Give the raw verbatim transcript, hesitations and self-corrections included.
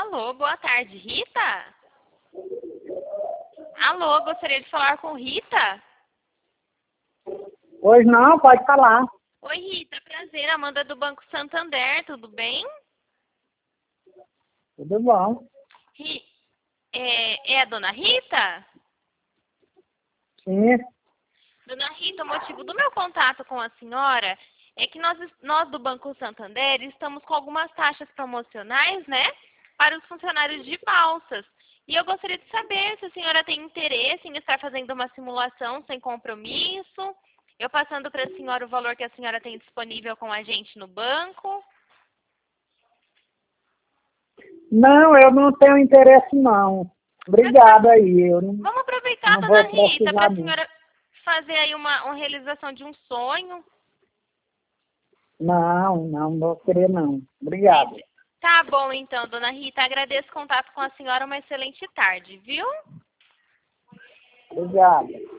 Alô, boa tarde, Rita? Alô, gostaria de falar com Rita? Pois não, pode falar. Oi, Rita, prazer, Amanda do Banco Santander, tudo bem? Tudo bom. Ri- É, é a dona Rita? Sim. Dona Rita, o motivo do meu contato com a senhora é que nós, nós do Banco Santander estamos com algumas taxas promocionais, né, para os funcionários de balsas. E eu gostaria de saber se a senhora tem interesse em estar fazendo uma simulação sem compromisso, eu passando para a senhora o valor que a senhora tem disponível com a gente no banco. Não, eu não tenho interesse não. Obrigada aí. Eu não, Vamos aproveitar, não dona vou Rita, para precisar a não. senhora fazer aí uma, uma realização de um sonho. Não, não vou querer não. Obrigada. Tá bom, então, dona Rita. Agradeço o contato com a senhora. Uma excelente tarde, viu? Obrigada.